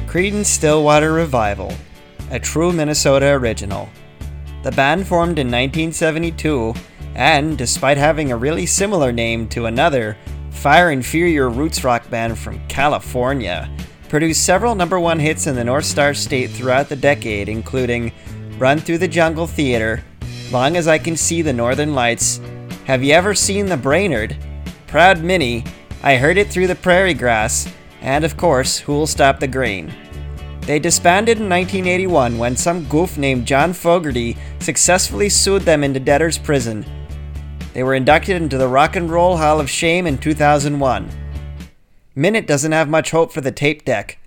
Creedence Stillwater Revival, a true Minnesota original. The band formed in 1972 and, despite having a really similar name to another, far inferior roots rock band from California, produced several number one hits in the North Star State throughout the decade, including Run Through the Jungle Theater, Long as I Can See the Northern Lights, Have You Ever Seen the Brainerd, Proud Minnie, I Heard It Through the Prairie Grass, and of course, Who'll Stop the Grain. They disbanded in 1981 when some goof named John Fogerty successfully sued them into debtor's prison. They were inducted into the Rock and Roll Hall of Shame in 2001. Minute doesn't have much hope for the tape deck.